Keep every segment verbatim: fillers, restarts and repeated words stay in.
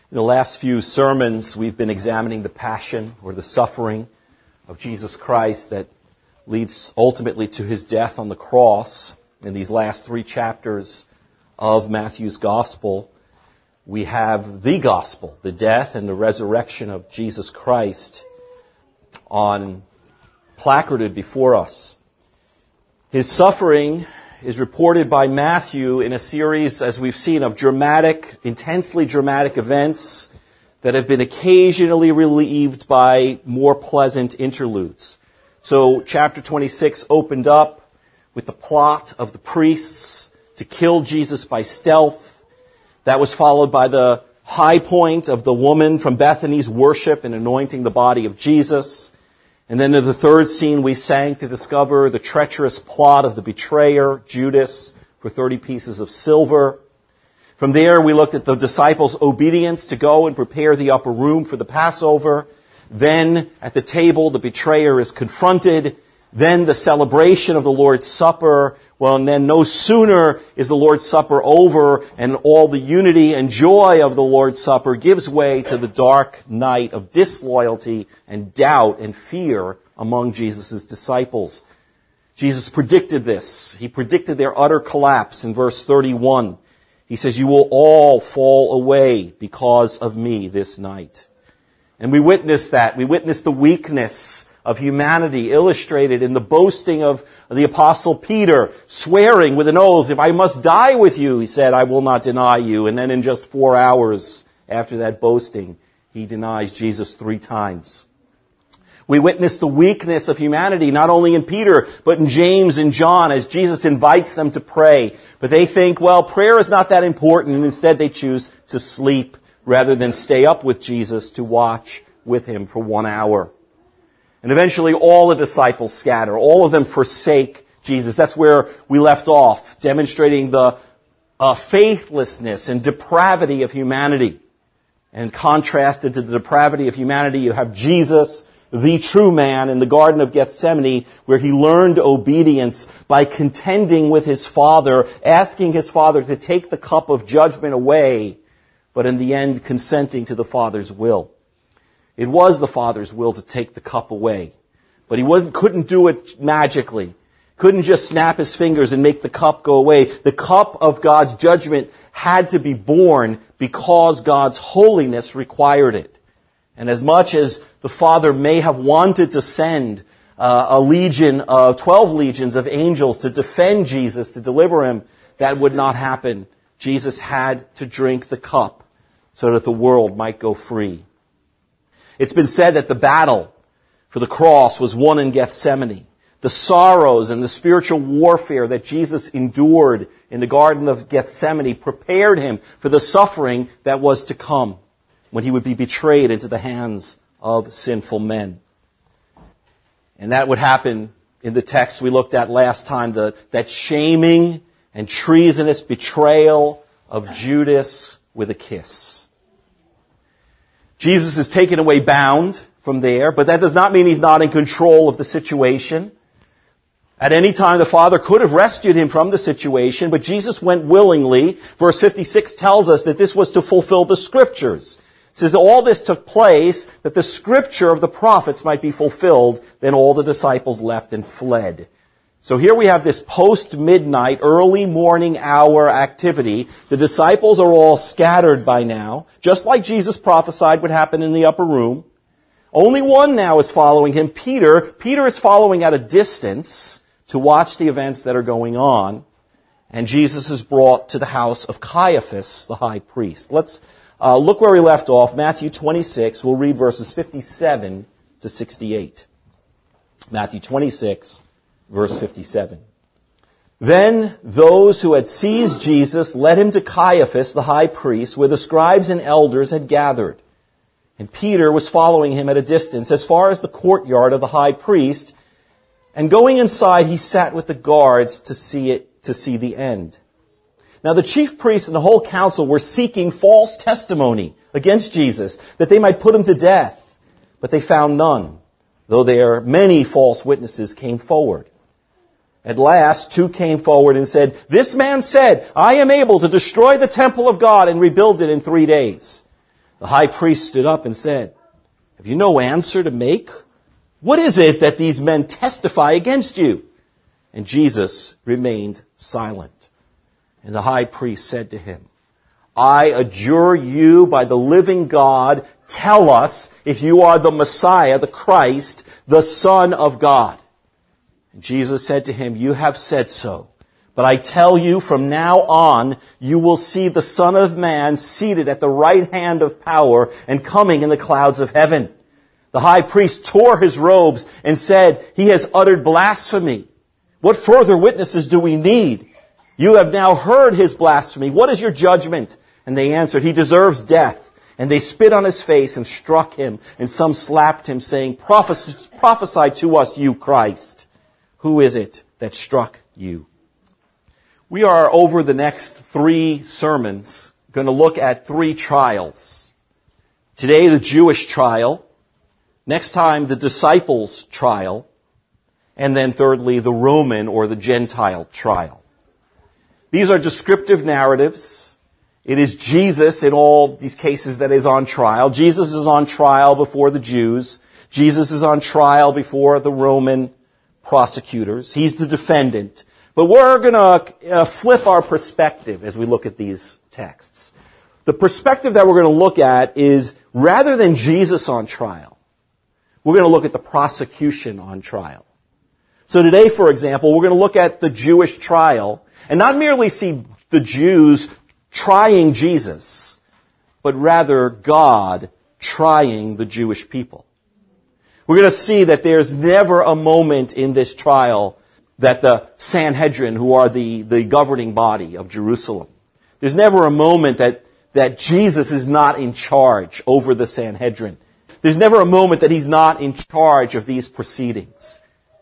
In the last few sermons, we've been examining the passion or the suffering of Jesus Christ that leads ultimately to his death on the cross. In these last three chapters of Matthew's Gospel, we have the Gospel, the death and the resurrection of Jesus Christ on placarded before us. His suffering is reported by Matthew in a series, as we've seen, of dramatic, intensely dramatic events that have been occasionally relieved by more pleasant interludes. So chapter twenty-six opened up with the plot of the priests to kill Jesus by stealth. That was followed by the high point of the woman from Bethany's worship and anointing the body of Jesus. And then in the third scene, we sang to discover the treacherous plot of the betrayer, Judas, for thirty pieces of silver. From there, we looked at the disciples' obedience to go and prepare the upper room for the Passover. Then, at the table, the betrayer is confronted. Then the celebration of the Lord's Supper. Well, and then no sooner is the Lord's Supper over and all the unity and joy of the Lord's Supper gives way to the dark night of disloyalty and doubt and fear among Jesus' disciples. Jesus predicted this. He predicted their utter collapse in verse thirty-one. He says, "You will all fall away because of me this night." And we witnessed that. We witnessed the weakness of humanity illustrated in the boasting of the Apostle Peter, swearing with an oath, "If I must die with you," he said, "I will not deny you." And then in just four hours after that boasting, he denies Jesus three times. We witnessed the weakness of humanity, not only in Peter, but in James and John, as Jesus invites them to pray. But they think, well, prayer is not that important, and instead they choose to sleep rather than stay up with Jesus to watch with him for one hour. And eventually all the disciples scatter. All of them forsake Jesus. That's where we left off, demonstrating the uh, faithlessness and depravity of humanity. And contrasted to the depravity of humanity, you have Jesus, the true man, in the Garden of Gethsemane, where he learned obedience by contending with his Father, asking his Father to take the cup of judgment away, but in the end consenting to the Father's will. It was the Father's will to take the cup away. But he wasn't, couldn't do it magically. Couldn't just snap his fingers and make the cup go away. The cup of God's judgment had to be borne because God's holiness required it. And as much as the Father may have wanted to send uh, a legion of, twelve legions of angels to defend Jesus, to deliver him, that would not happen. Jesus had to drink the cup so that the world might go free. It's been said that the battle for the cross was won in Gethsemane. The sorrows and the spiritual warfare that Jesus endured in the Garden of Gethsemane prepared him for the suffering that was to come when he would be betrayed into the hands of sinful men. And that would happen in the text we looked at last time, the, that shaming and treasonous betrayal of Judas with a kiss. Jesus is taken away bound from there, but that does not mean he's not in control of the situation. At any time, the Father could have rescued him from the situation, but Jesus went willingly. Verse fifty-six tells us that this was to fulfill the Scriptures. It says that all this took place that the Scripture of the prophets might be fulfilled. Then all the disciples left and fled. So here we have this post-midnight, early morning hour activity. The disciples are all scattered by now, just like Jesus prophesied would happen in the upper room. Only one now is following him, Peter. Peter is following at a distance to watch the events that are going on. And Jesus is brought to the house of Caiaphas, the high priest. Let's uh, look where we left off, Matthew twenty-six. We'll read verses fifty-seven to sixty-eight. Matthew twenty-six. Verse fifty-seven. Then those who had seized Jesus led him to Caiaphas, the high priest, where the scribes and elders had gathered. And Peter was following him at a distance, as far as the courtyard of the high priest. And going inside, he sat with the guards to see it, to see the end. Now the chief priests and the whole council were seeking false testimony against Jesus, that they might put him to death. But they found none, though there many false witnesses came forward. At last, two came forward and said, "This man said, I am able to destroy the temple of God and rebuild it in three days." The high priest stood up and said, "Have you no answer to make? What is it that these men testify against you?" And Jesus remained silent. And the high priest said to him, "I adjure you by the living God, tell us if you are the Messiah, the Christ, the Son of God." And Jesus said to him, "You have said so. But I tell you, from now on, you will see the Son of Man seated at the right hand of power and coming in the clouds of heaven." The high priest tore his robes and said, "He has uttered blasphemy. What further witnesses do we need? You have now heard his blasphemy. What is your judgment?" And they answered, "He deserves death." And they spit on his face and struck him, and some slapped him, saying, "Prophesy, prophesy to us, you Christ. Who is it that struck you?" We are, over the next three sermons, going to look at three trials. Today, the Jewish trial. Next time, the disciples' trial. And then thirdly, the Roman or the Gentile trial. These are descriptive narratives. It is Jesus in all these cases that is on trial. Jesus is on trial before the Jews. Jesus is on trial before the Roman prosecutors. He's the defendant. But we're going to uh, flip our perspective as we look at these texts. The perspective that we're going to look at is, rather than Jesus on trial, we're going to look at the prosecution on trial. So today, for example, we're going to look at the Jewish trial and not merely see the Jews trying Jesus, but rather God trying the Jewish people. We're going to see that there's never a moment in this trial that the Sanhedrin, who are the, the governing body of Jerusalem, there's never a moment that, that Jesus is not in charge over the Sanhedrin. There's never a moment that he's not in charge of these proceedings.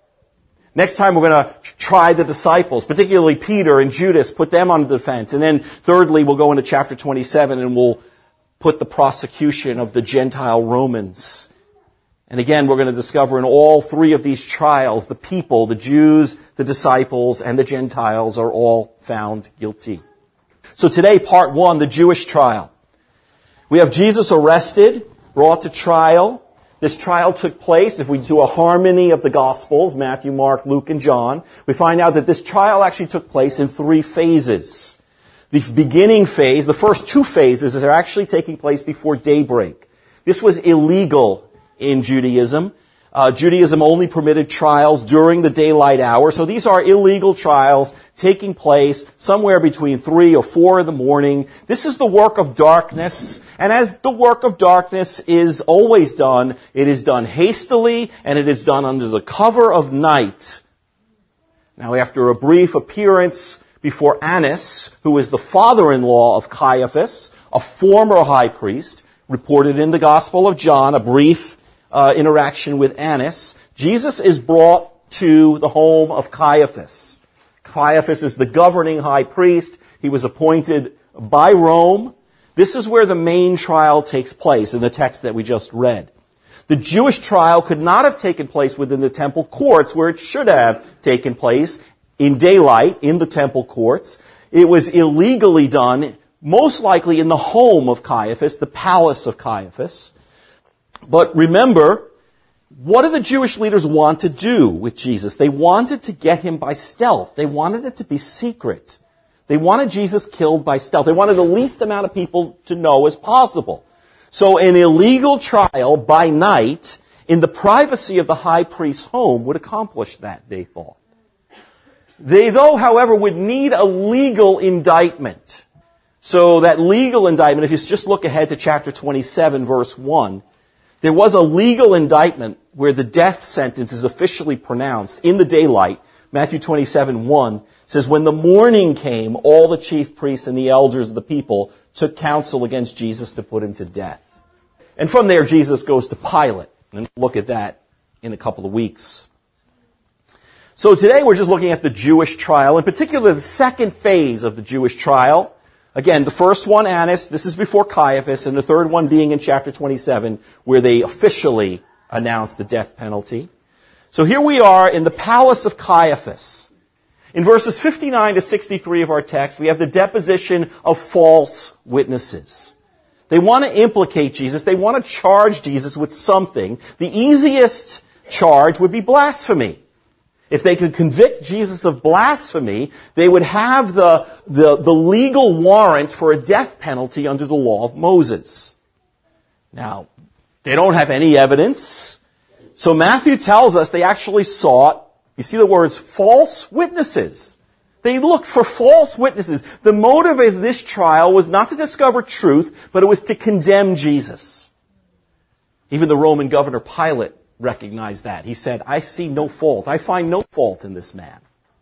Next time we're going to try the disciples, particularly Peter and Judas, put them on the defense. And then thirdly, we'll go into chapter twenty-seven and we'll put the prosecution of the Gentile Romans. And again, we're going to discover in all three of these trials, the people, the Jews, the disciples, and the Gentiles are all found guilty. So today, part one, the Jewish trial. We have Jesus arrested, brought to trial. This trial took place, if we do a harmony of the Gospels, Matthew, Mark, Luke, and John, we find out that this trial actually took place in three phases. The beginning phase, the first two phases, are actually taking place before daybreak. This was illegal in Judaism. Uh, Judaism only permitted trials during the daylight hour. So these are illegal trials taking place somewhere between three or four in the morning. This is the work of darkness. And as the work of darkness is always done, it is done hastily and it is done under the cover of night. Now, after a brief appearance before Annas, who is the father-in-law of Caiaphas, a former high priest, reported in the Gospel of John, a brief Uh, interaction with Annas, Jesus is brought to the home of Caiaphas. Caiaphas is the governing high priest. He was appointed by Rome. This is where the main trial takes place in the text that we just read. The Jewish trial could not have taken place within the temple courts where it should have taken place in daylight in the temple courts. It was illegally done, most likely in the home of Caiaphas, the palace of Caiaphas. But remember, what did the Jewish leaders want to do with Jesus? They wanted to get him by stealth. They wanted it to be secret. They wanted Jesus killed by stealth. They wanted the least amount of people to know as possible. So an illegal trial by night in the privacy of the high priest's home would accomplish that, they thought. They, though, however, would need a legal indictment. So that legal indictment, if you just look ahead to chapter twenty-seven, verse one, there was a legal indictment where the death sentence is officially pronounced in the daylight. Matthew twenty-seven, one says, "When the morning came, all the chief priests and the elders of the people took counsel against Jesus to put him to death." And from there, Jesus goes to Pilate. And we'll look at that in a couple of weeks. So today we're just looking at the Jewish trial, in particular the second phase of the Jewish trial. Again, the first one, Annas, this is before Caiaphas, and the third one being in chapter twenty-seven, where they officially announce the death penalty. So here we are in the palace of Caiaphas. In verses fifty-nine to sixty-three of our text, we have the deposition of false witnesses. They want to implicate Jesus. They want to charge Jesus with something. The easiest charge would be blasphemy. If they could convict Jesus of blasphemy, they would have the, the, the legal warrant for a death penalty under the law of Moses. Now, they don't have any evidence. So Matthew tells us they actually sought, you see the words, false witnesses. They looked for false witnesses. The motive of this trial was not to discover truth, but it was to condemn Jesus. Even the Roman governor Pilate recognized that. He said, I see no fault. I find no fault in this man.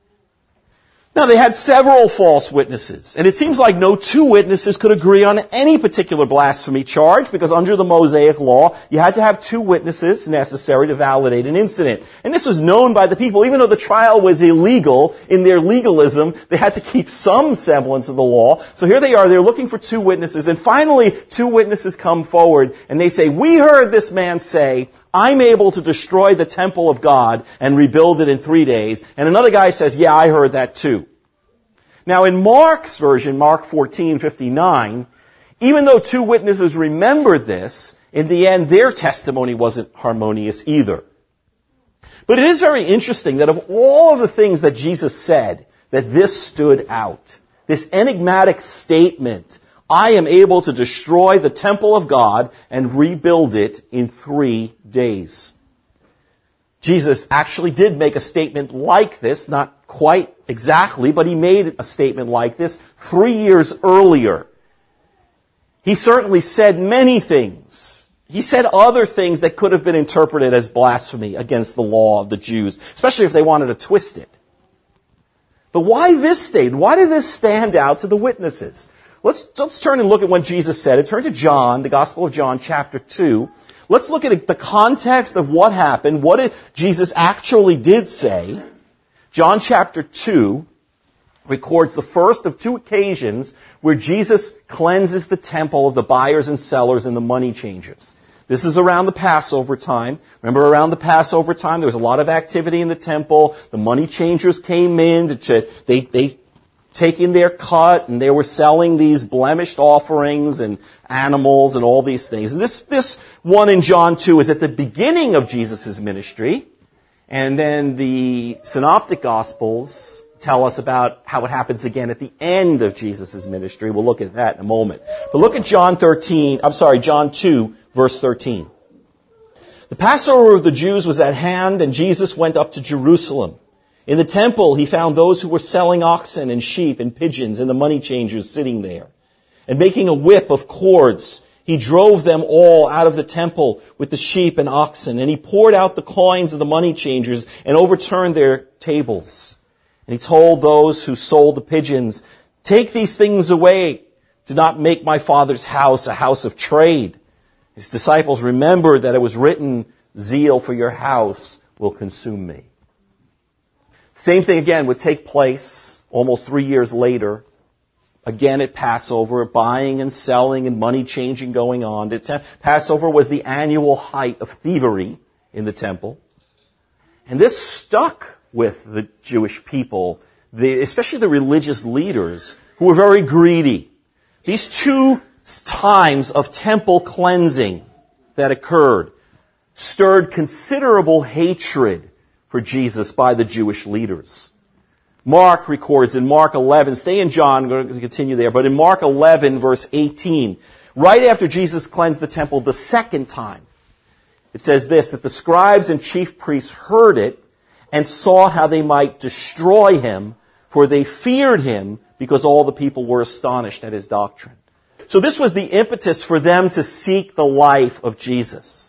Now, they had several false witnesses, and it seems like no two witnesses could agree on any particular blasphemy charge, because under the Mosaic law, you had to have two witnesses necessary to validate an incident. And this was known by the people. Even though the trial was illegal, in their legalism, they had to keep some semblance of the law. So here they are, they're looking for two witnesses, and finally, two witnesses come forward, and they say, we heard this man say, I'm able to destroy the temple of God and rebuild it in three days. And another guy says, yeah, I heard that too. Now in Mark's version, Mark fourteen fifty-nine, even though two witnesses remembered this, in the end their testimony wasn't harmonious either. But it is very interesting that of all of the things that Jesus said, that this stood out. This enigmatic statement, I am able to destroy the temple of God and rebuild it in three days. Jesus actually did make a statement like this, not quite exactly, but he made a statement like this three years earlier. He certainly said many things. He said other things that could have been interpreted as blasphemy against the law of the Jews, especially if they wanted to twist it. But why this statement? Why did this stand out to the witnesses? Let's, let's turn and look at what Jesus said. And turn to John, the Gospel of John, chapter two. Let's look at the context of what happened, what it, Jesus actually did say. John chapter two records the first of two occasions where Jesus cleanses the temple of the buyers and sellers and the money changers. This is around the Passover time. Remember, around the Passover time, there was a lot of activity in the temple. The money changers came in. To, they, they taken their cut, and they were selling these blemished offerings and animals and all these things. And this, this one in John two is at the beginning of Jesus' ministry. And then the Synoptic Gospels tell us about how it happens again at the end of Jesus' ministry. We'll look at that in a moment. But look at John thirteen, I'm sorry, John two, verse thirteen. The Passover of the Jews was at hand, and Jesus went up to Jerusalem. In the temple, he found those who were selling oxen and sheep and pigeons and the money changers sitting there. And making a whip of cords, he drove them all out of the temple with the sheep and oxen. And he poured out the coins of the money changers and overturned their tables. And he told those who sold the pigeons, take these things away. Do not make my Father's house a house of trade. His disciples remembered that it was written, zeal for your house will consume me. Same thing again would take place almost three years later. Again at Passover, buying and selling and money changing going on. Passover was the annual height of thievery in the temple. And this stuck with the Jewish people, the, especially the religious leaders, who were very greedy. These two times of temple cleansing that occurred stirred considerable hatred for Jesus by the Jewish leaders. Mark records in Mark eleven, stay in John, I'm going to continue there, but in Mark eleven, verse eighteen, right after Jesus cleansed the temple the second time, it says this, that the scribes and chief priests heard it and saw how they might destroy him, for they feared him because all the people were astonished at his doctrine. So this was the impetus for them to seek the life of Jesus.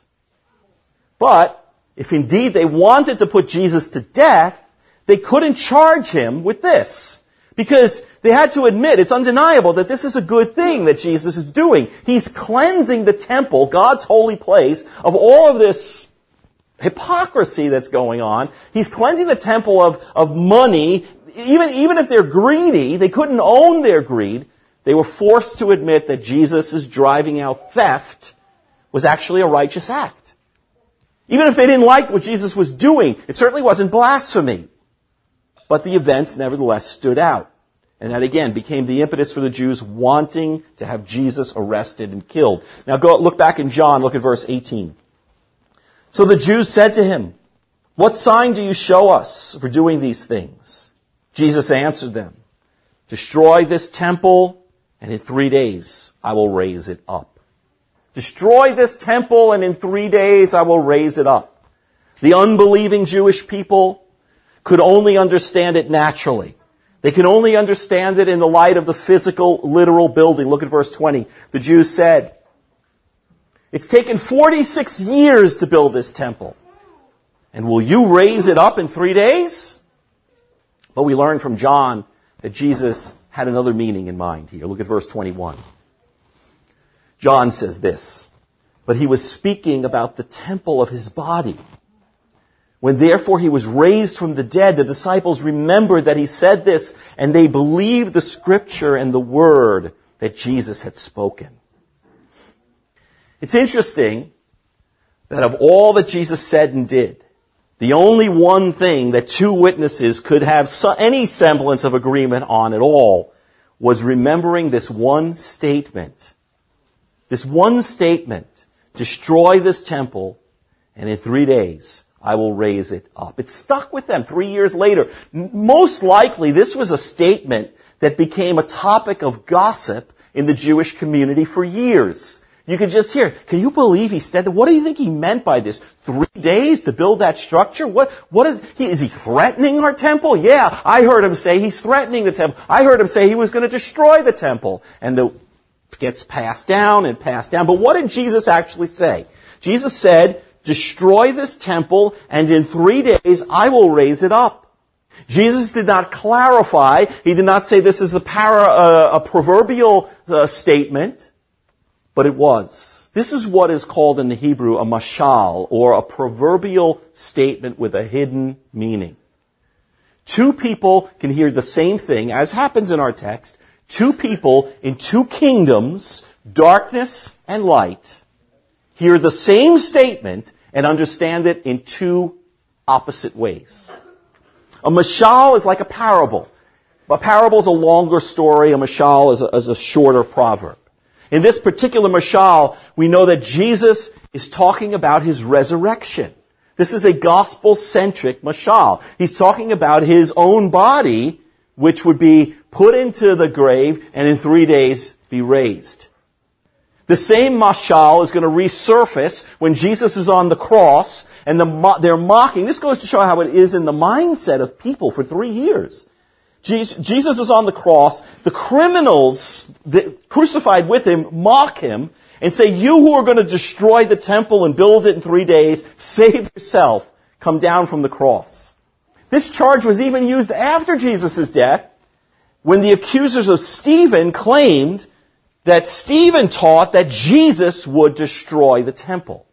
But if indeed they wanted to put Jesus to death, they couldn't charge him with this. Because they had to admit, it's undeniable that this is a good thing that Jesus is doing. He's cleansing the temple, God's holy place, of all of this hypocrisy that's going on. He's cleansing the temple of, of money. Even, even if they're greedy, they couldn't own their greed. They were forced to admit that Jesus' driving out theft was actually a righteous act. Even if they didn't like what Jesus was doing, it certainly wasn't blasphemy. But the events nevertheless stood out. And that again became the impetus for the Jews wanting to have Jesus arrested and killed. Now go look back in John, look at verse eighteen. So the Jews said to him, "What sign do you show us for doing these things?" Jesus answered them, "Destroy this temple, and in three days I will raise it up." Destroy this temple, and in three days I will raise it up. The unbelieving Jewish people could only understand it naturally. They can only understand it in the light of the physical, literal building. Look at verse twenty. The Jews said, "It's taken forty-six years to build this temple. And will you raise it up in three days?" But we learn from John that Jesus had another meaning in mind here. Look at verse twenty-one. John says this, "But he was speaking about the temple of his body. When therefore he was raised from the dead, the disciples remembered that he said this, and they believed the scripture and the word that Jesus had spoken." It's interesting that of all that Jesus said and did, the only one thing that two witnesses could have any semblance of agreement on at all was remembering this one statement. This one statement, "Destroy this temple, and in three days I will raise it up." It stuck with them three years later. Most likely, this was a statement that became a topic of gossip in the Jewish community for years. You could just hear, "Can you believe he said that? What do you think he meant by this? Three days to build that structure? What, what is he, is he threatening our temple? Yeah, I heard him say he's threatening the temple. I heard him say he was going to destroy the temple." And the, it gets passed down and passed down. But what did Jesus actually say? Jesus said, "Destroy this temple, and in three days I will raise it up." Jesus did not clarify. He did not say this is a, para, uh, a proverbial uh, statement, but it was. This is what is called in the Hebrew a mashal, or a proverbial statement with a hidden meaning. Two people can hear the same thing, as happens in our text. Two people in two kingdoms, darkness and light, hear the same statement and understand it in two opposite ways. A mashal is like a parable. A parable is a longer story. A mashal is a, is a shorter proverb. In this particular mashal, we know that Jesus is talking about his resurrection. This is a gospel-centric mashal. He's talking about his own body, which would be put into the grave and in three days be raised. The same mashal is going to resurface when Jesus is on the cross and the, they're mocking. This goes to show how it is in the mindset of people for three years. Jesus is on the cross. The criminals that crucified with him mock him and say, "You who are going to destroy the temple and build it in three days, save yourself. Come down from the cross." This charge was even used after Jesus' death when the accusers of Stephen claimed that Stephen taught that Jesus would destroy the temple.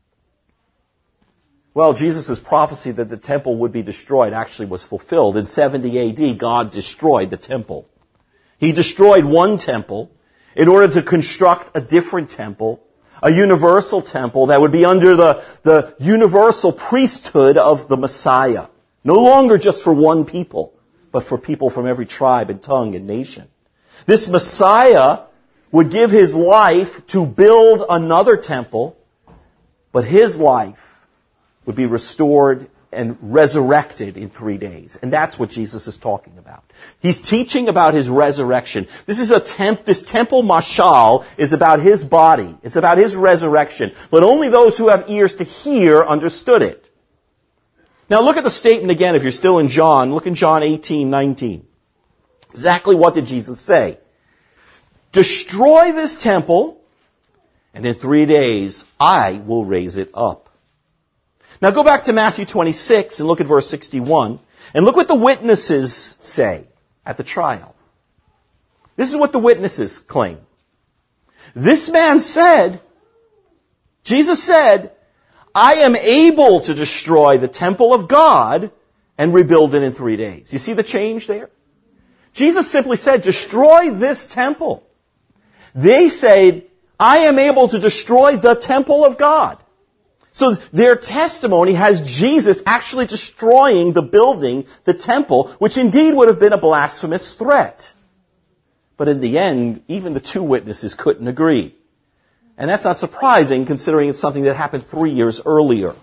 Well, Jesus' prophecy that the temple would be destroyed actually was fulfilled. In seventy A D, God destroyed the temple. He destroyed one temple in order to construct a different temple, a universal temple that would be under the, the universal priesthood of the Messiah. No longer just for one people, but for people from every tribe and tongue and nation. This Messiah would give his life to build another temple, but his life would be restored and resurrected in three days. And that's what Jesus is talking about. He's teaching about his resurrection. This is a temp, this temple mashal is about his body. It's about his resurrection. But only those who have ears to hear understood it. Now look at the statement again if you're still in John. Look in John eighteen nineteen. Exactly what did Jesus say? "Destroy this temple, and in three days I will raise it up." Now go back to Matthew twenty-six and look at verse sixty-one. And look what the witnesses say at the trial. This is what the witnesses claim. "This man said," Jesus said, "I am able to destroy the temple of God and rebuild it in three days." You see the change there? Jesus simply said, "Destroy this temple." They said, "I am able to destroy the temple of God." So their testimony has Jesus actually destroying the building, the temple, which indeed would have been a blasphemous threat. But in the end, even the two witnesses couldn't agree. And that's not surprising, considering it's something that happened three years earlier.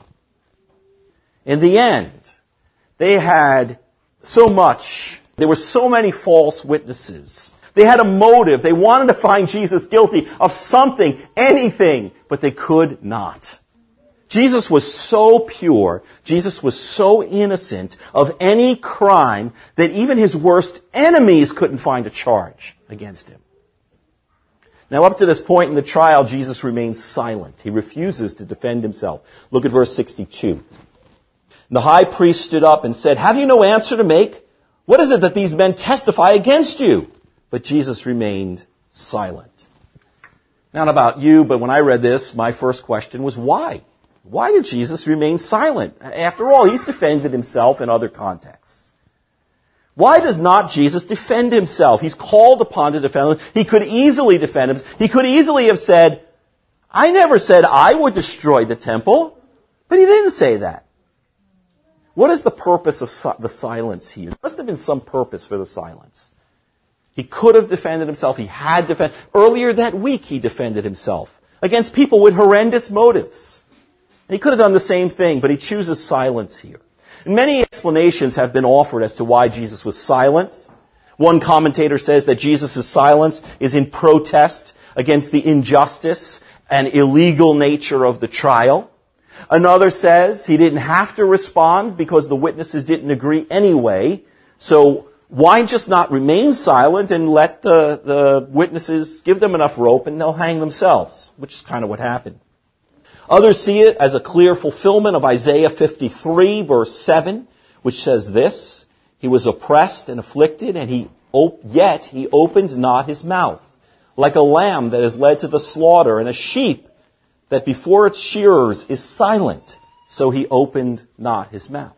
In the end, they had so much, there were so many false witnesses. They had a motive. They wanted to find Jesus guilty of something, anything, but they could not. Jesus was so pure, Jesus was so innocent of any crime that even his worst enemies couldn't find a charge against him. Now, up to this point in the trial, Jesus remains silent. He refuses to defend himself. Look at verse sixty-two. The high priest stood up and said, "Have you no answer to make? What is it that these men testify against you?" But Jesus remained silent. Not about you, but when I read this, my first question was why? Why did Jesus remain silent? After all, he's defended himself in other contexts. Why does not Jesus defend himself? He's called upon to defend himself. He could easily defend himself. He could easily have said, "I never said I would destroy the temple." But he didn't say that. What is the purpose of si- the silence here? There must have been some purpose for the silence. He could have defended himself. He had defended. Earlier that week, he defended himself against people with horrendous motives. And he could have done the same thing, but he chooses silence here. And many explanations have been offered as to why Jesus was silenced. One commentator says that Jesus' silence is in protest against the injustice and illegal nature of the trial. Another says he didn't have to respond because the witnesses didn't agree anyway. So why just not remain silent and let the, the witnesses give them enough rope and they'll hang themselves, which is kind of what happened. Others see it as a clear fulfillment of Isaiah fifty-three, verse seven, which says this, "He was oppressed and afflicted, and he op- yet he opened not his mouth, like a lamb that is led to the slaughter, and a sheep that before its shearers is silent, so he opened not his mouth."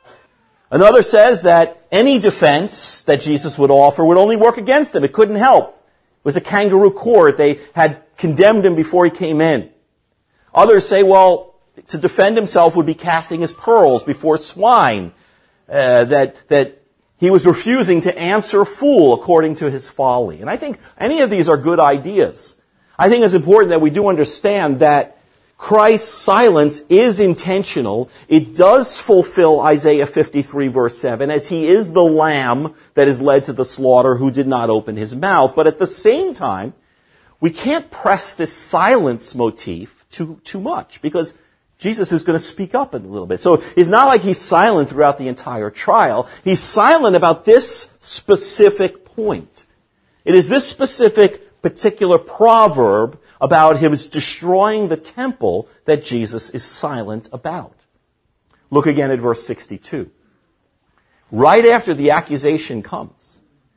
Another says that any defense that Jesus would offer would only work against him. It couldn't help. It was a kangaroo court. They had condemned him before he came in. Others say, well, to defend himself would be casting his pearls before swine, uh, that that he was refusing to answer a fool according to his folly. And I think any of these are good ideas. I think it's important that we do understand that Christ's silence is intentional. It does fulfill Isaiah fifty-three, verse seven, as he is the lamb that is led to the slaughter who did not open his mouth. But at the same time, we can't press this silence motif too, too much, because Jesus is going to speak up in a little bit. So it's not like he's silent throughout the entire trial. He's silent about this specific point. It is this specific particular proverb about him destroying the temple that Jesus is silent about. Look again at verse sixty-two. Right after the accusation comes,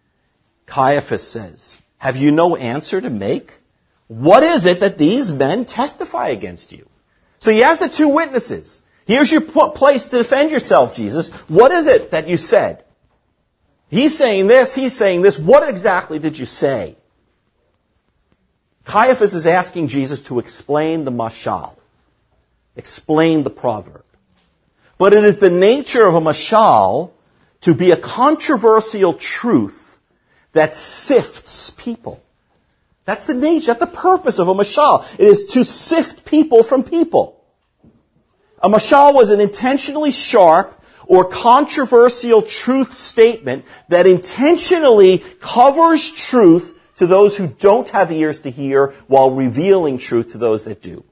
Caiaphas says, "Have you no answer to make? What is it that these men testify against you?" So he has the two witnesses. Here's your place to defend yourself, Jesus. What is it that you said? He's saying this, he's saying this. What exactly did you say? Caiaphas is asking Jesus to explain the mashal, explain the proverb. But it is the nature of a mashal to be a controversial truth that sifts people. That's the nature, that's the purpose of a mashal. It is to sift people from people. A mashal was an intentionally sharp or controversial truth statement that intentionally covers truth to those who don't have ears to hear while revealing truth to those that do.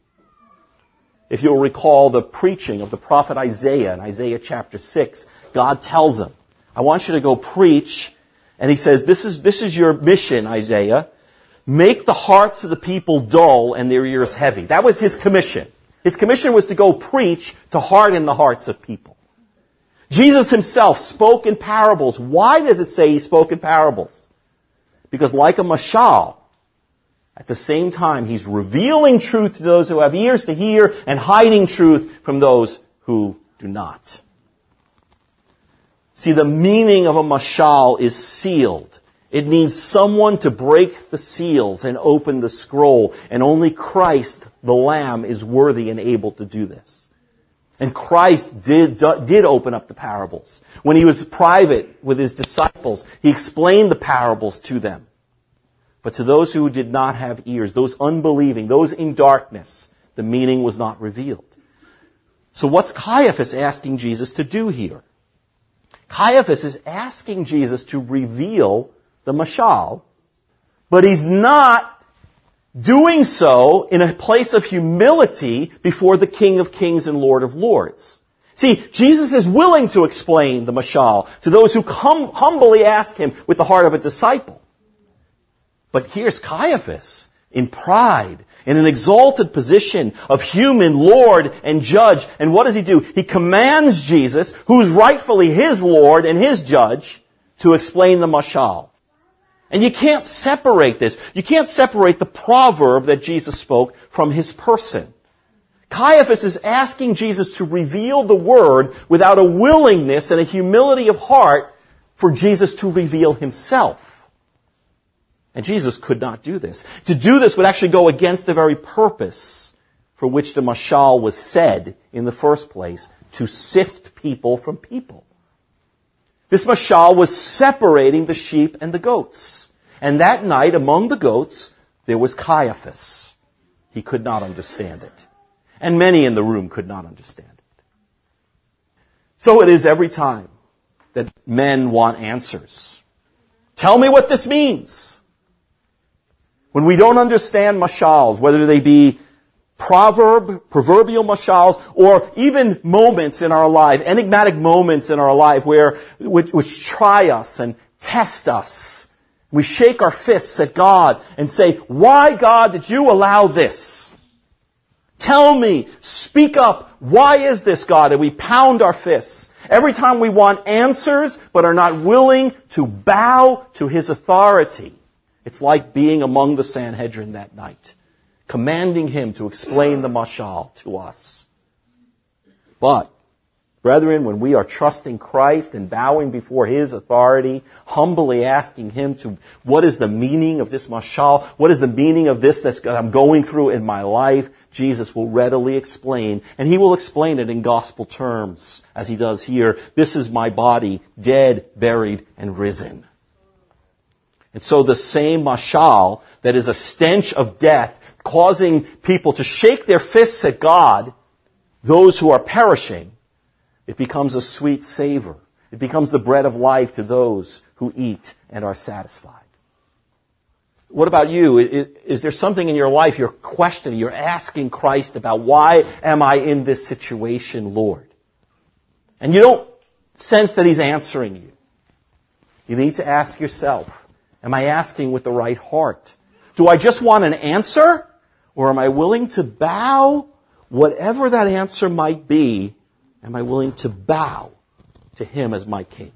If you'll recall the preaching of the prophet Isaiah in Isaiah chapter six, God tells him, "I want you to go preach," and he says, this is, this is your mission, Isaiah. "Make the hearts of the people dull and their ears heavy." That was his commission. His commission was to go preach to harden the hearts of people. Jesus himself spoke in parables. Why does it say he spoke in parables? Because like a mashal, at the same time he's revealing truth to those who have ears to hear and hiding truth from those who do not. See, the meaning of a mashal is sealed. It needs someone to break the seals and open the scroll. And only Christ, the Lamb, is worthy and able to do this. And Christ did, did open up the parables. When he was private with his disciples, he explained the parables to them. But to those who did not have ears, those unbelieving, those in darkness, the meaning was not revealed. So what's Caiaphas asking Jesus to do here? Caiaphas is asking Jesus to reveal the mashal, but he's not doing so in a place of humility before the King of Kings and Lord of Lords. See, Jesus is willing to explain the mashal to those who hum- humbly ask him with the heart of a disciple. But here's Caiaphas in pride, in an exalted position of human Lord and Judge. And what does he do? He commands Jesus, who's rightfully his Lord and his Judge, to explain the mashal. And you can't separate this. You can't separate the proverb that Jesus spoke from his person. Caiaphas is asking Jesus to reveal the word without a willingness and a humility of heart for Jesus to reveal himself. And Jesus could not do this. To do this would actually go against the very purpose for which the mashal was said in the first place, to sift people from people. This mashal was separating the sheep and the goats. And that night, among the goats, there was Caiaphas. He could not understand it. And many in the room could not understand it. So it is every time that men want answers. Tell me what this means. When we don't understand mashals, whether they be proverb, proverbial mashals, or even moments in our life, enigmatic moments in our life where, which, which try us and test us. We shake our fists at God and say, why, God, did you allow this? Tell me, speak up, why is this, God? And we pound our fists. Every time we want answers, but are not willing to bow to his authority. It's like being among the Sanhedrin that night, commanding him to explain the mashal to us. But, brethren, when we are trusting Christ and bowing before his authority, humbly asking him to, what is the meaning of this mashal? What is the meaning of this that I'm going through in my life? Jesus will readily explain, and he will explain it in gospel terms, as he does here. This is my body, dead, buried, and risen. And so the same mashal that is a stench of death, causing people to shake their fists at God, those who are perishing, it becomes a sweet savor. It becomes the bread of life to those who eat and are satisfied. What about you? Is there something in your life you're questioning, you're asking Christ about, why am I in this situation, Lord? And you don't sense that he's answering you. You need to ask yourself, am I asking with the right heart? Do I just want an answer? Or am I willing to bow, whatever that answer might be, am I willing to bow to him as my king?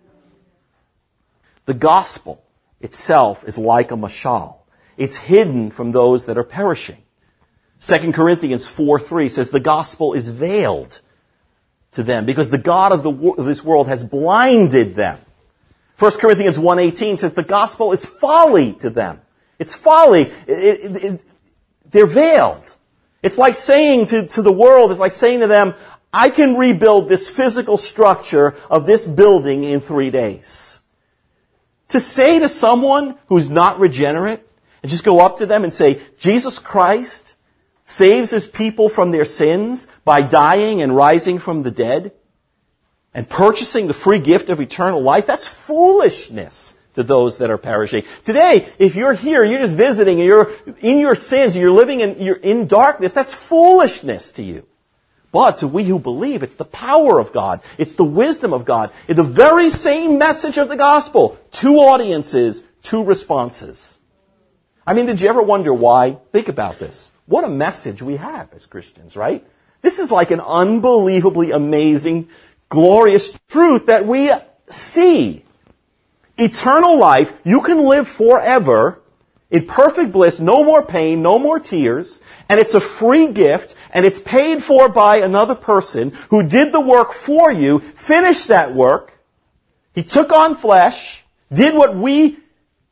The gospel itself is like a mashal. It's hidden from those that are perishing. Second Corinthians four three says the gospel is veiled to them because the God of, the, of this world has blinded them. First Corinthians one eighteen says the gospel is folly to them. It's folly. It, it, it, they're veiled. It's like saying to, to the world, it's like saying to them, I can rebuild this physical structure of this building in three days. To say to someone who's not regenerate and just go up to them and say, Jesus Christ saves his people from their sins by dying and rising from the dead, and purchasing the free gift of eternal life, that's foolishness to those that are perishing. Today, if you're here, you're just visiting, and you're in your sins, you're living in, you're in darkness, that's foolishness to you. But to we who believe, it's the power of God. It's the wisdom of God. It's the very same message of the gospel. Two audiences, two responses. I mean, did you ever wonder why? Think about this. What a message we have as Christians, right? This is like an unbelievably amazing glorious truth that we see. Eternal life, you can live forever in perfect bliss, no more pain, no more tears, and it's a free gift, and it's paid for by another person who did the work for you, finished that work. He took on flesh, did what we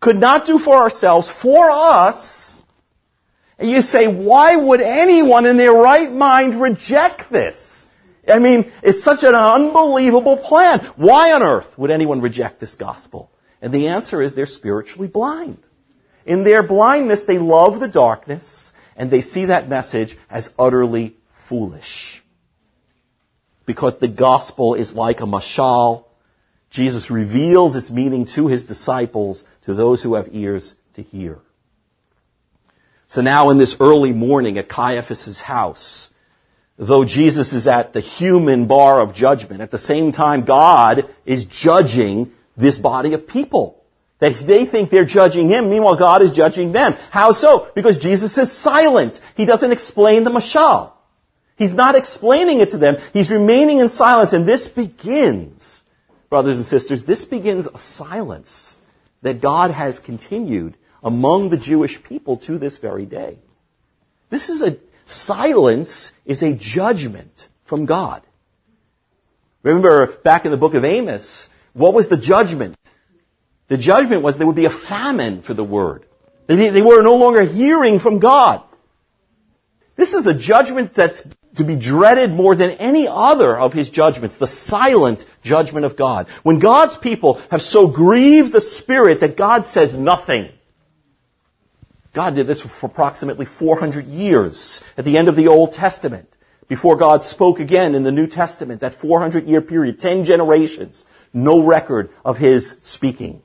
could not do for ourselves, for us. And you say, why would anyone in their right mind reject this? I mean, it's such an unbelievable plan. Why on earth would anyone reject this gospel? And the answer is they're spiritually blind. In their blindness, they love the darkness, and they see that message as utterly foolish. Because the gospel is like a mashal. Jesus reveals its meaning to his disciples, to those who have ears to hear. So now in this early morning at Caiaphas' house, though Jesus is at the human bar of judgment, at the same time God is judging this body of people. That they think they're judging him, meanwhile God is judging them. How so? Because Jesus is silent. He doesn't explain the mashal. He's not explaining it to them. He's remaining in silence, and this begins, brothers and sisters, this begins a silence that God has continued among the Jewish people to this very day. This is a silence is a judgment from God. Remember back in the book of Amos, what was the judgment? The judgment was there would be a famine for the word. They, they were no longer hearing from God. This is a judgment that's to be dreaded more than any other of his judgments, the silent judgment of God. When God's people have so grieved the Spirit that God says nothing. God did this for approximately four hundred years at the end of the Old Testament, before God spoke again in the New Testament, that four hundred year period, ten generations, no record of his speaking.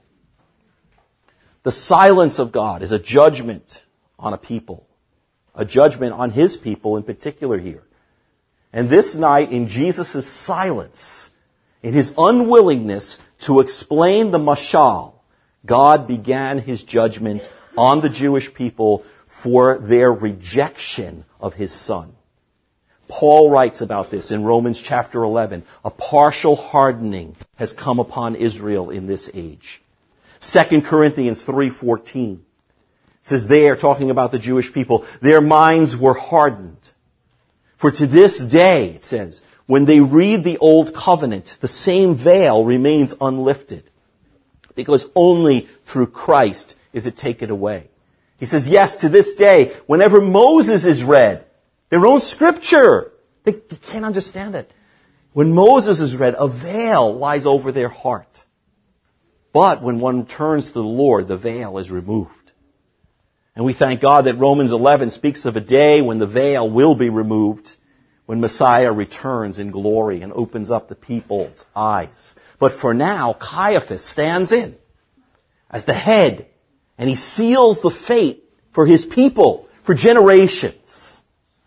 The silence of God is a judgment on a people, a judgment on his people in particular here. And this night, in Jesus' silence, in his unwillingness to explain the mashal, God began his judgment on the Jewish people for their rejection of his Son. Paul writes about this in Romans chapter eleven. A partial hardening has come upon Israel in this age. Second Corinthians three fourteen says there, talking about the Jewish people, their minds were hardened. For to this day, it says, when they read the Old Covenant, the same veil remains unlifted. Because only through Christ is it taken away. He says, yes, to this day, whenever Moses is read, their own scripture, they, they can't understand it. When Moses is read, a veil lies over their heart. But when one turns to the Lord, the veil is removed. And we thank God that Romans eleven speaks of a day when the veil will be removed, when Messiah returns in glory and opens up the people's eyes. But for now, Caiaphas stands in as the head, and he seals the fate for his people for generations.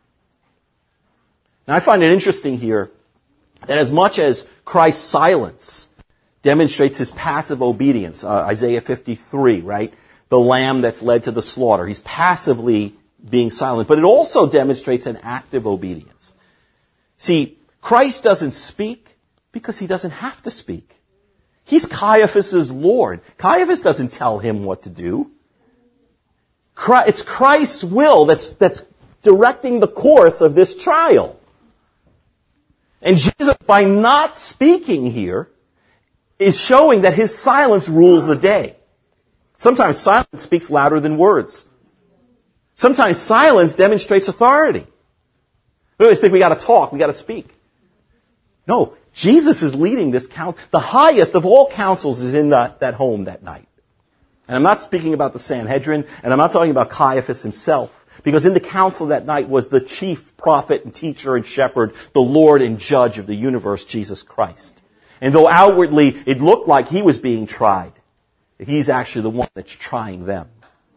Now I find it interesting here that as much as Christ's silence demonstrates his passive obedience, uh, Isaiah fifty-three, right? The lamb that's led to the slaughter. He's passively being silent, but it also demonstrates an active obedience. See, Christ doesn't speak because he doesn't have to speak. He's Caiaphas' Lord. Caiaphas doesn't tell him what to do. It's Christ's will that's, that's directing the course of this trial. And Jesus, by not speaking here, is showing that his silence rules the day. Sometimes silence speaks louder than words. Sometimes silence demonstrates authority. We always think we got to talk, we got to speak. No, Jesus is leading this council. The highest of all councils is in that, that home that night. And I'm not speaking about the Sanhedrin, and I'm not talking about Caiaphas himself, because in the council that night was the chief prophet and teacher and shepherd, the Lord and judge of the universe, Jesus Christ. And though outwardly it looked like he was being tried, he's actually the one that's trying them.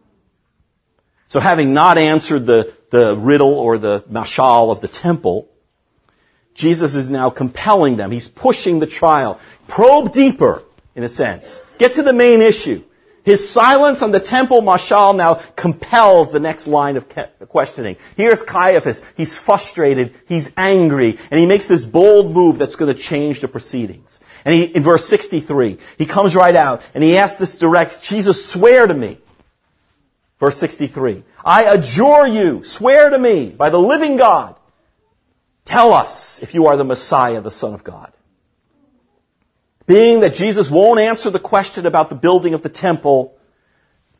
So having not answered the, the riddle or the mashal of the temple, Jesus is now compelling them. He's pushing the trial. Probe deeper, in a sense. Get to the main issue. His silence on the temple mashal now compels the next line of questioning. Here's Caiaphas. He's frustrated. He's angry. And he makes this bold move that's going to change the proceedings. And he, in verse sixty-three, he comes right out and he asks this direct, Jesus, swear to me. Verse sixty-three, I adjure you, swear to me by the living God. Tell us if you are the Messiah, the Son of God. Being that Jesus won't answer the question about the building of the temple,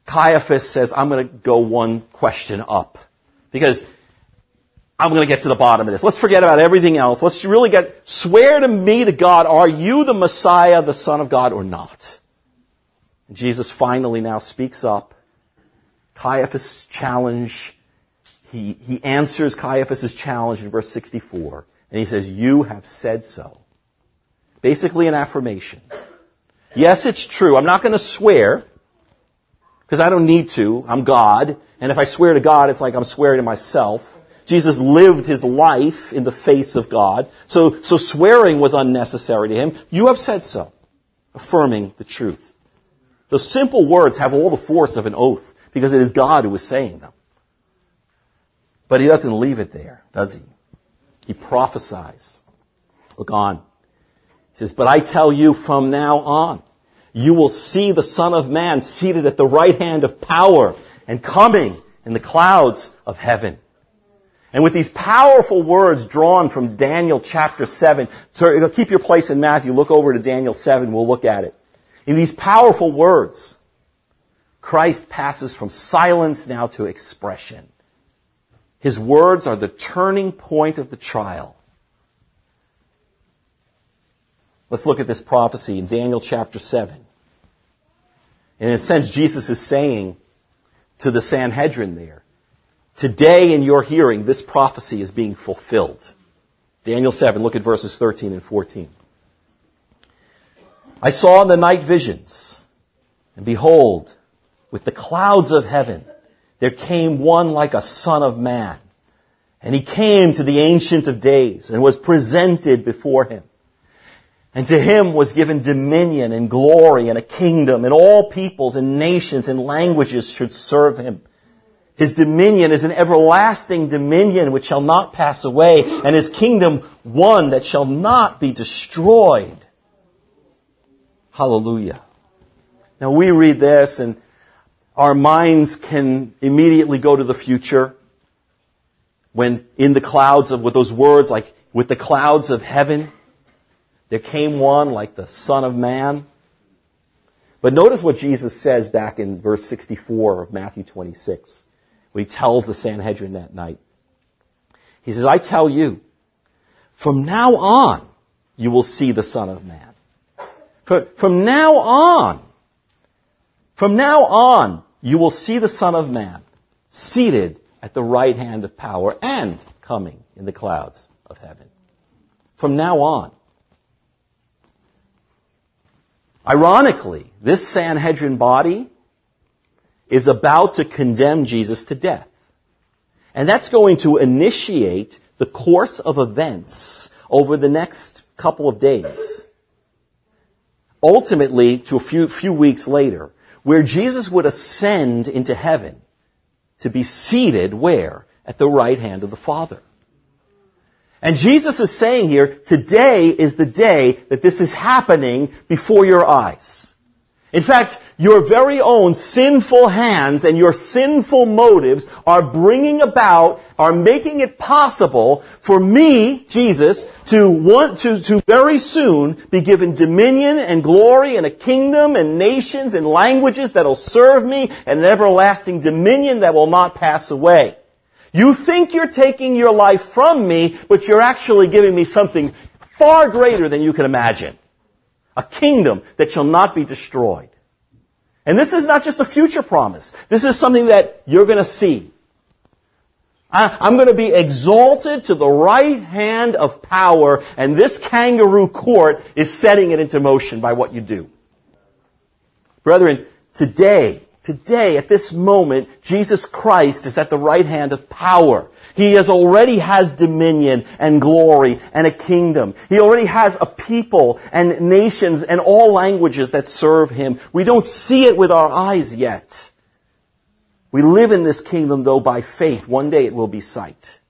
Caiaphas says, I'm going to go one question up because I'm going to get to the bottom of this. Let's forget about everything else. Let's really get, swear to me, to God, are you the Messiah, the Son of God, or not? And Jesus finally now speaks up. Caiaphas' challenge, he, he answers Caiaphas' challenge in verse sixty-four. And he says, you have said so. Basically an affirmation. Yes, it's true. I'm not going to swear, because I don't need to. I'm God. And if I swear to God, it's like I'm swearing to myself. Jesus lived his life in the face of God. So, so swearing was unnecessary to him. You have said so, affirming the truth. Those simple words have all the force of an oath because it is God who is saying them. But he doesn't leave it there, does he? He prophesies. Look on. He says, but I tell you from now on, you will see the Son of Man seated at the right hand of power and coming in the clouds of heaven. And with these powerful words drawn from Daniel chapter seven, so keep your place in Matthew, look over to Daniel seven, we'll look at it. In these powerful words, Christ passes from silence now to expression. His words are the turning point of the trial. Let's look at this prophecy in Daniel chapter seven. And in a sense, Jesus is saying to the Sanhedrin there, today in your hearing, this prophecy is being fulfilled. Daniel seven, look at verses thirteen and fourteen. I saw in the night visions, and behold, with the clouds of heaven, there came one like a son of man. And he came to the Ancient of Days and was presented before him. And to him was given dominion and glory and a kingdom, and all peoples and nations and languages should serve him. His dominion is an everlasting dominion which shall not pass away, and his kingdom one that shall not be destroyed. Hallelujah. Now we read this and our minds can immediately go to the future when in the clouds of, with those words like, with the clouds of heaven, there came one like the Son of Man. But notice what Jesus says back in verse sixty-four of Matthew twenty-six, when he tells the Sanhedrin that night. He says, I tell you, from now on, you will see the Son of Man. From now on, from now on, you will see the Son of Man seated at the right hand of power and coming in the clouds of heaven. From now on. Ironically, this Sanhedrin body is about to condemn Jesus to death. And that's going to initiate the course of events over the next couple of days. Ultimately, to a few, few weeks later, where Jesus would ascend into heaven to be seated where? At the right hand of the Father. And Jesus is saying here, today is the day that this is happening before your eyes. In fact, your very own sinful hands and your sinful motives are bringing about, are making it possible for me, Jesus, to want to, to very soon be given dominion and glory and a kingdom and nations and languages that'll serve me and an everlasting dominion that will not pass away. You think you're taking your life from me, but you're actually giving me something far greater than you can imagine. A kingdom that shall not be destroyed. And this is not just a future promise. This is something that you're going to see. I, I'm going to be exalted to the right hand of power, and this kangaroo court is setting it into motion by what you do. Brethren, today, Today, at this moment, Jesus Christ is at the right hand of power. He has already has dominion and glory and a kingdom. He already has a people and nations and all languages that serve him. We don't see it with our eyes yet. We live in this kingdom, though, by faith. One day it will be sight.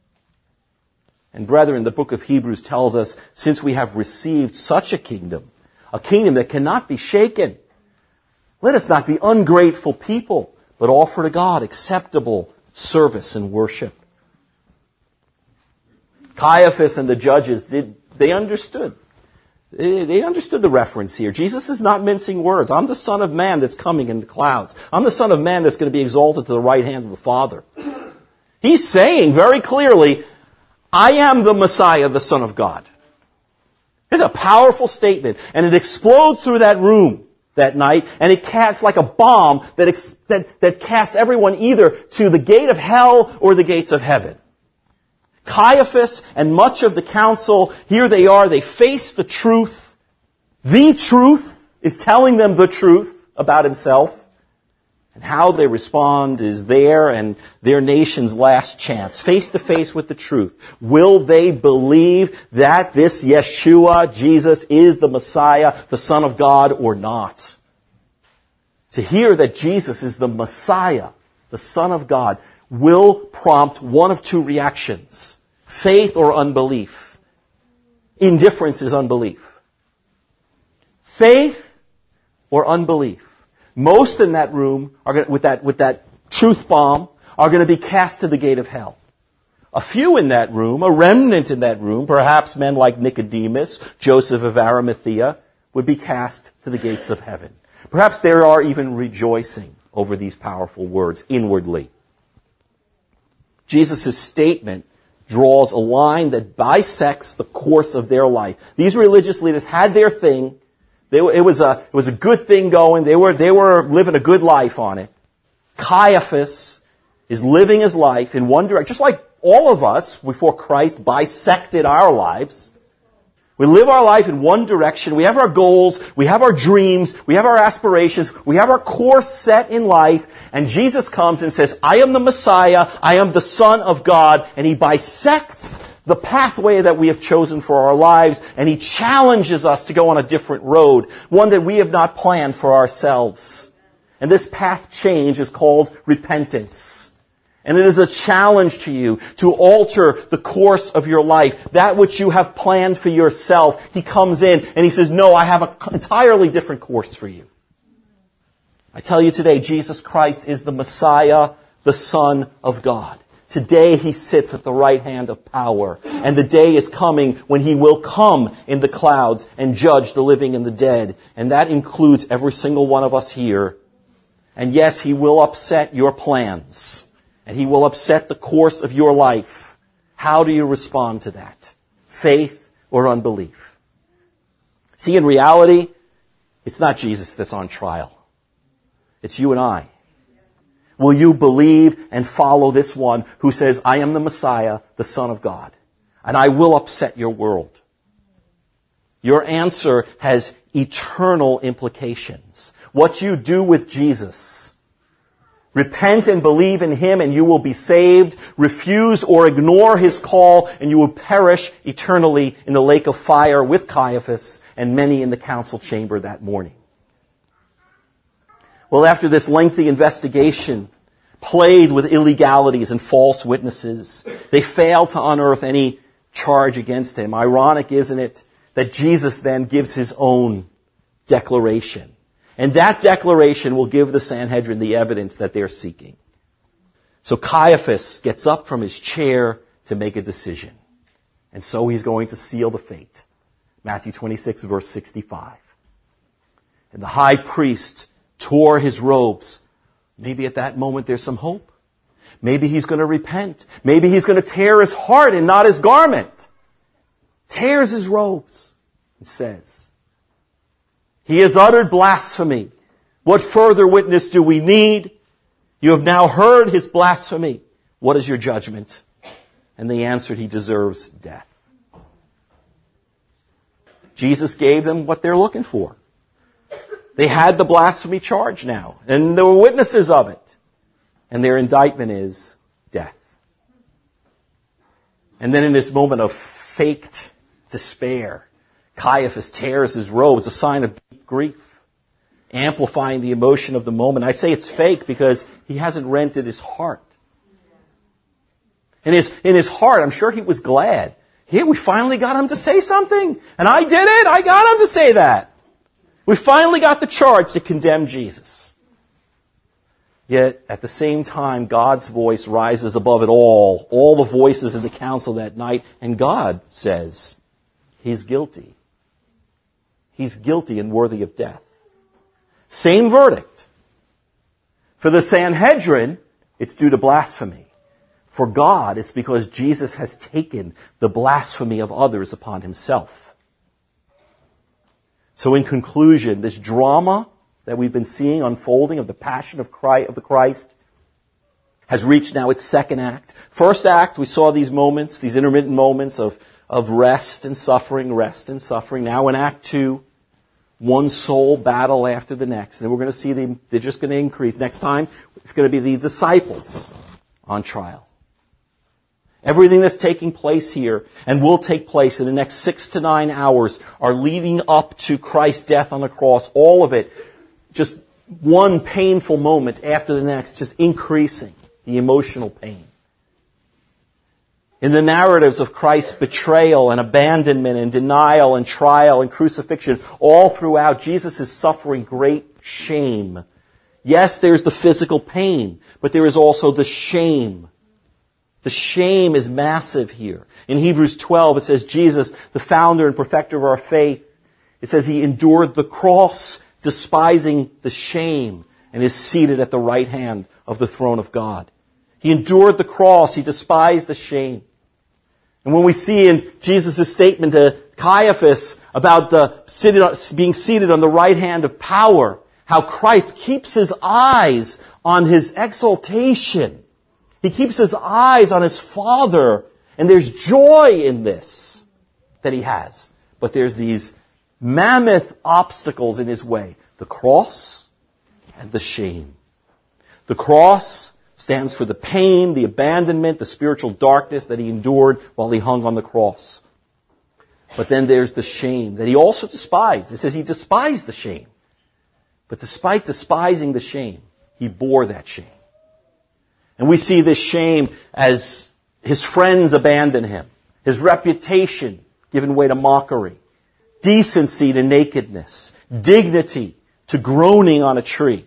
And brethren, the book of Hebrews tells us, since we have received such a kingdom, a kingdom that cannot be shaken, let us not be ungrateful people, but offer to God acceptable service and worship. Caiaphas and the judges, did they understood They understood the reference here. Jesus is not mincing words. I'm the Son of Man that's coming in the clouds. I'm the Son of Man that's going to be exalted to the right hand of the Father. He's saying very clearly, I am the Messiah, the Son of God. It's a powerful statement, and it explodes through that room that night, and it casts like a bomb that, ex- that, that casts everyone either to the gate of hell or the gates of heaven. Caiaphas and much of the council, here they are, they face the truth. The truth is telling them the truth about himself. And how they respond is their and their nation's last chance, face to face with the truth. Will they believe that this Yeshua, Jesus, is the Messiah, the Son of God, or not? To hear that Jesus is the Messiah, the Son of God, will prompt one of two reactions: faith or unbelief. Indifference is unbelief. Faith or unbelief. Most in that room are going to, with that with that truth bomb are going to be cast to the gate of hell. A few in that room, a remnant in that room, perhaps men like Nicodemus, Joseph of Arimathea, would be cast to the gates of heaven. Perhaps there are even rejoicing over these powerful words inwardly. Jesus' statement draws a line that bisects the course of their life. These religious leaders had their thing. They were, it was a it was a good thing going. They were they were living a good life on it. Caiaphas is living his life in one direction, just like all of us before Christ bisected our lives. We live our life in one direction. We have our goals. We have our dreams. We have our aspirations. We have our course set in life. And Jesus comes and says, I am the Messiah. I am the Son of God. And He bisects the pathway that we have chosen for our lives. And He challenges us to go on a different road, one that we have not planned for ourselves. And this path change is called repentance. And it is a challenge to you to alter the course of your life. That which you have planned for yourself. He comes in and He says, no, I have an entirely different course for you. I tell you today, Jesus Christ is the Messiah, the Son of God. Today He sits at the right hand of power. And the day is coming when He will come in the clouds and judge the living and the dead. And that includes every single one of us here. And yes, He will upset your plans. And He will upset the course of your life. How do you respond to that? Faith or unbelief? See, in reality, it's not Jesus that's on trial. It's you and I. Will you believe and follow this one who says, I am the Messiah, the Son of God, and I will upset your world? Your answer has eternal implications. What you do with Jesus. Repent and believe in Him and you will be saved. Refuse or ignore His call and you will perish eternally in the lake of fire with Caiaphas and many in the council chamber that morning. Well, after this lengthy investigation, plagued with illegalities and false witnesses, they failed to unearth any charge against Him. Ironic, isn't it, that Jesus then gives His own declaration. And that declaration will give the Sanhedrin the evidence that they're seeking. So Caiaphas gets up from his chair to make a decision. And so he's going to seal the fate. Matthew twenty-six, verse sixty-five. And the high priest tore his robes. Maybe at that moment there's some hope. Maybe he's going to repent. Maybe he's going to tear his heart and not his garment. Tears his robes and says, He has uttered blasphemy. What further witness do we need? You have now heard his blasphemy. What is your judgment? And they answered, he deserves death. Jesus gave them what they're looking for. They had the blasphemy charge now, and there were witnesses of it. And their indictment is death. And then in this moment of faked despair, Caiaphas tears his robes, a sign of deep grief, amplifying the emotion of the moment. I say it's fake because he hasn't rented his heart. In his, in his heart, I'm sure he was glad. Here, we finally got him to say something. And I did it. I got him to say that. We finally got the charge to condemn Jesus. Yet, at the same time, God's voice rises above it all, all the voices in the council that night, and God says, he's guilty. He's guilty and worthy of death. Same verdict. For the Sanhedrin, it's due to blasphemy. For God, it's because Jesus has taken the blasphemy of others upon himself. So in conclusion, this drama that we've been seeing unfolding of the passion of Christ, of the Christ has reached now its second act. First act, we saw these moments, these intermittent moments of, of rest and suffering, rest and suffering. Now in Act two, one soul battle after the next. And we're going to see them, they're just going to increase. Next time, it's going to be the disciples on trial. Everything that's taking place here and will take place in the next six to nine hours are leading up to Christ's death on the cross. All of it, just one painful moment after the next, just increasing the emotional pain. In the narratives of Christ's betrayal and abandonment and denial and trial and crucifixion, all throughout, Jesus is suffering great shame. Yes, there's the physical pain, but there is also the shame. The shame is massive here. In Hebrews twelve, it says Jesus, the founder and perfecter of our faith, it says he endured the cross, despising the shame, and is seated at the right hand of the throne of God. He endured the cross. He despised the shame. And when we see in Jesus' statement to Caiaphas about the seated, being seated on the right hand of power, how Christ keeps his eyes on his exaltation. He keeps his eyes on his Father, and there's joy in this that he has. But there's these mammoth obstacles in his way. The cross and the shame. The cross stands for the pain, the abandonment, the spiritual darkness that he endured while he hung on the cross. But then there's the shame that he also despised. It says he despised the shame. But despite despising the shame, he bore that shame. And we see this shame as his friends abandon him, his reputation given way to mockery, decency to nakedness, dignity to groaning on a tree.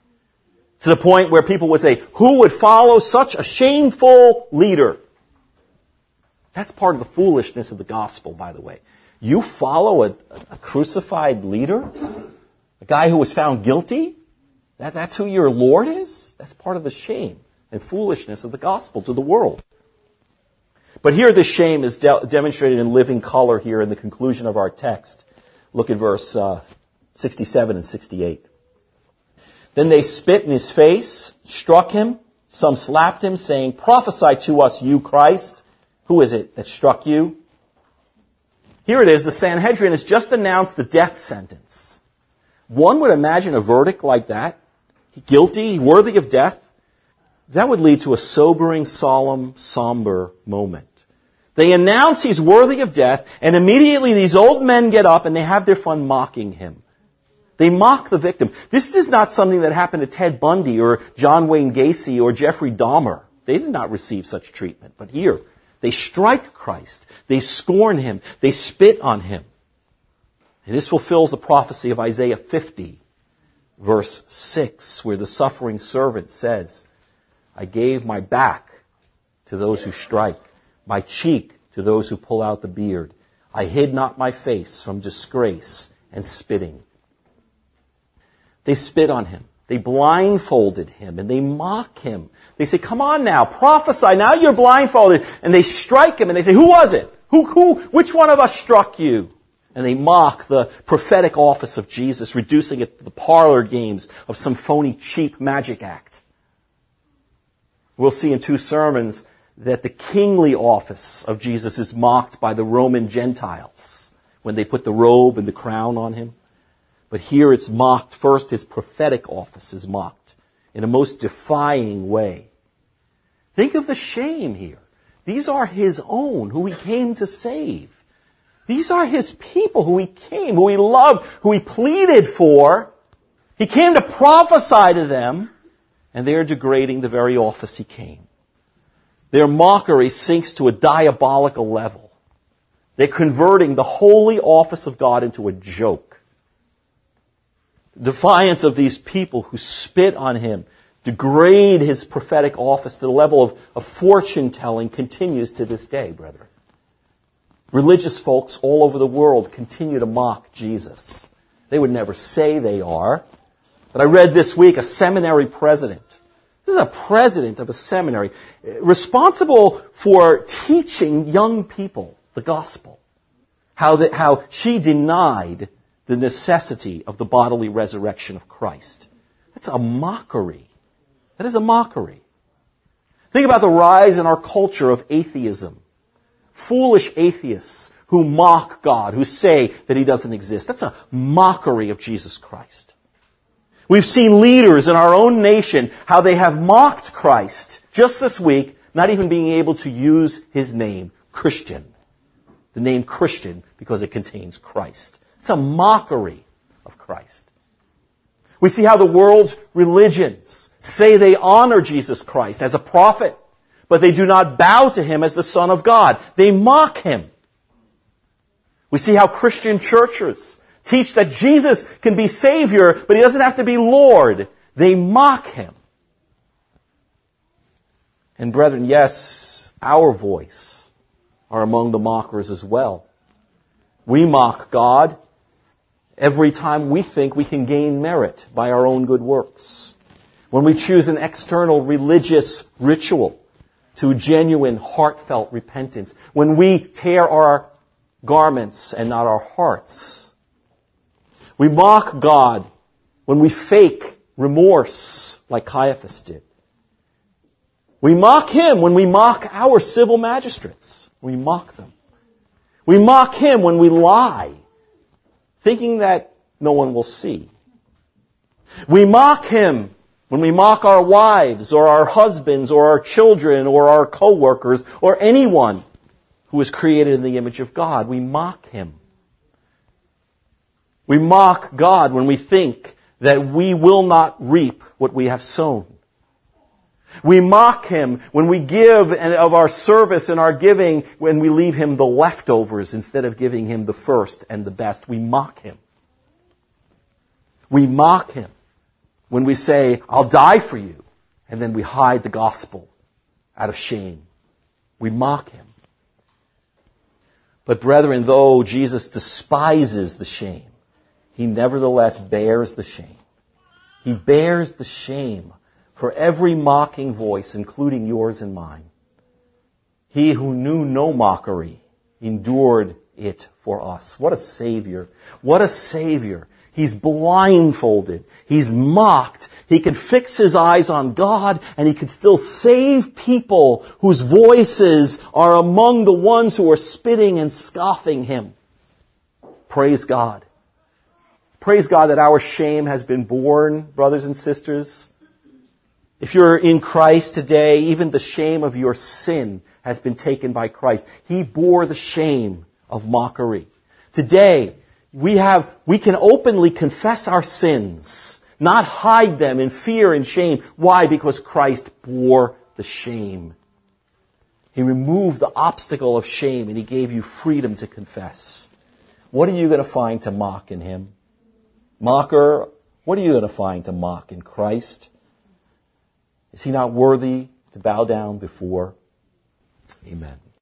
To the point where people would say, who would follow such a shameful leader? That's part of the foolishness of the gospel, by the way. You follow a, a crucified leader? A guy who was found guilty? That, that's who your Lord is? That's part of the shame and foolishness of the gospel to the world. But here this shame is de- demonstrated in living color here in the conclusion of our text. Look at verse uh, sixty-seven and sixty-eight. Then they spit in his face, struck him. Some slapped him, saying, prophesy to us, you Christ. Who is it that struck you? Here it is. The Sanhedrin has just announced the death sentence. One would imagine a verdict like that. Guilty, worthy of death. That would lead to a sobering, solemn, somber moment. They announce he's worthy of death, and immediately these old men get up and they have their fun mocking him. They mock the victim. This is not something that happened to Ted Bundy or John Wayne Gacy or Jeffrey Dahmer. They did not receive such treatment. But here, they strike Christ. They scorn him. They spit on him. And this fulfills the prophecy of Isaiah fifty, verse six, where the suffering servant says, I gave my back to those who strike, my cheek to those who pull out the beard. I hid not my face from disgrace and spitting. They spit on him. They blindfolded him and they mock him. They say, come on now, prophesy. Now you're blindfolded. And they strike him and they say, who was it? Who, who, which one of us struck you? And they mock the prophetic office of Jesus, reducing it to the parlor games of some phony, cheap magic act. We'll see in two sermons that the kingly office of Jesus is mocked by the Roman Gentiles when they put the robe and the crown on him. But here it's mocked. First, his prophetic office is mocked in a most defying way. Think of the shame here. These are his own, who he came to save. These are his people who he came, who he loved, who he pleaded for. He came to prophesy to them, and they're degrading the very office he came. Their mockery sinks to a diabolical level. They're converting the holy office of God into a joke. Defiance of these people who spit on him, degrade his prophetic office to the level of, of fortune-telling continues to this day, brethren. Religious folks all over the world continue to mock Jesus. They would never say they are. But I read this week a seminary president. This is a president of a seminary responsible for teaching young people the gospel. How, that, how she denied the necessity of the bodily resurrection of Christ. That's a mockery. That is a mockery. Think about the rise in our culture of atheism. Foolish atheists who mock God, who say that He doesn't exist. That's a mockery of Jesus Christ. We've seen leaders in our own nation, how they have mocked Christ just this week, not even being able to use His name, Christian. The name Christian because it contains Christ. It's a mockery of Christ. We see how the world's religions say they honor Jesus Christ as a prophet, but they do not bow to Him as the Son of God. They mock Him. We see how Christian churches teach that Jesus can be Savior, but He doesn't have to be Lord. They mock Him. And brethren, yes, our voice are among the mockers as well. We mock God every time we think we can gain merit by our own good works. When we choose an external religious ritual to genuine, heartfelt repentance. When we tear our garments and not our hearts. We mock God when we fake remorse like Caiaphas did. We mock Him when we mock our civil magistrates. We mock them. We mock Him when we lie, thinking that no one will see. We mock Him when we mock our wives or our husbands or our children or our co-workers or anyone who is created in the image of God. We mock Him. We mock God when we think that we will not reap what we have sown. We mock Him when we give of our service and our giving when we leave Him the leftovers instead of giving Him the first and the best. We mock Him. We mock Him when we say, I'll die for you, and then we hide the gospel out of shame. We mock Him. But brethren, though Jesus despises the shame, He nevertheless bears the shame. He bears the shame for every mocking voice, including yours and mine. He who knew no mockery endured it for us. What a Savior. What a Savior. He's blindfolded. He's mocked. He can fix his eyes on God, and he can still save people whose voices are among the ones who are spitting and scoffing Him. Praise God. Praise God that our shame has been borne, brothers and sisters. If you're in Christ today, even the shame of your sin has been taken by Christ. He bore the shame of mockery. Today, we have, we can openly confess our sins, not hide them in fear and shame. Why? Because Christ bore the shame. He removed the obstacle of shame and He gave you freedom to confess. What are you going to find to mock in Him? Mocker, what are you going to find to mock in Christ? Is He not worthy to bow down before? Amen.